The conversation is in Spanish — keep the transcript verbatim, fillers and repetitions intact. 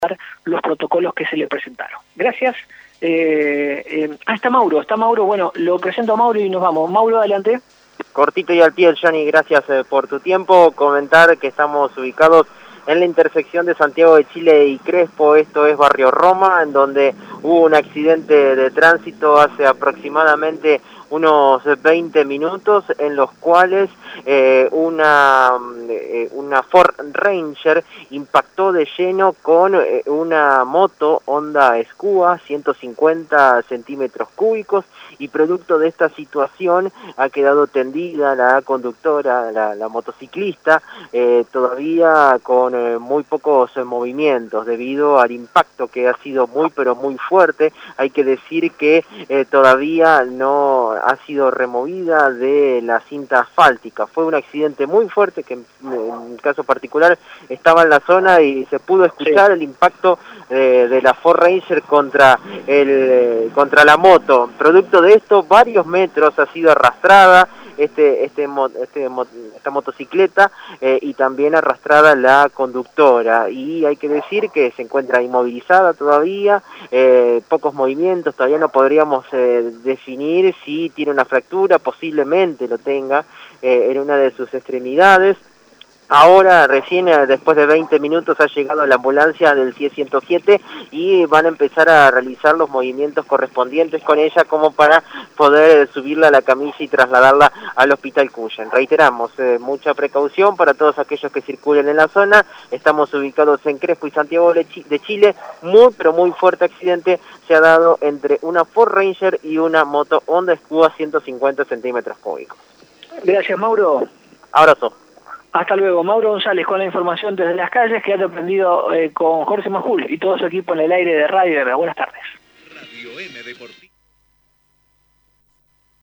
los protocolos que se le presentaron. Gracias. Eh, eh, ah, está Mauro, está Mauro, bueno, lo presento a Mauro y nos vamos. Mauro, adelante. Cortito y al pie, Johnny, gracias eh, por tu tiempo. Comentar que estamos ubicados en la intersección de Santiago de Chile y Crespo, esto es Barrio Roma, en donde hubo un accidente de tránsito hace aproximadamente unos veinte minutos, en los cuales eh, una, eh, una Ford Ranger impactó de lleno con eh, una moto Honda Scuba, ciento cincuenta centímetros cúbicos, y producto de esta situación ha quedado tendida la conductora, la, la motociclista, eh, todavía con eh, muy pocos eh, movimientos debido al impacto que ha sido muy pero muy fuerte. Hay que decir que eh, todavía no ha sido removida de la cinta asfáltica. Fue un accidente muy fuerte que en, en caso particular estaba en la zona y se pudo escuchar sí. el impacto eh, de la Ford Ranger contra, el, eh, contra la moto. Producto de esto, varios metros ha sido arrastrada este, este, este, esta motocicleta eh, y también arrastrada la conductora. Y hay que decir que se encuentra inmovilizada todavía, eh, pocos movimientos, todavía no podríamos eh, definir si tiene una fractura, posiblemente lo tenga eh, en una de sus extremidades. Ahora, recién, después de veinte minutos, ha llegado la ambulancia del C I E ciento siete y van a empezar a realizar los movimientos correspondientes con ella como para poder subirla a la camilla y trasladarla al Hospital Cuyen. Reiteramos, eh, mucha precaución para todos aquellos que circulen en la zona. Estamos ubicados en Crespo y Santiago de Chile. Muy, pero muy fuerte accidente se ha dado entre una Ford Ranger y una moto Honda Scuba ciento cincuenta centímetros cúbicos. Gracias, Mauro. Abrazo. Hasta luego. Mauro González con la información desde las calles, que ha aprendido eh, con Jorge Majul y todo su equipo en el aire de Radio. Buenas tardes. Radio M Deportivo.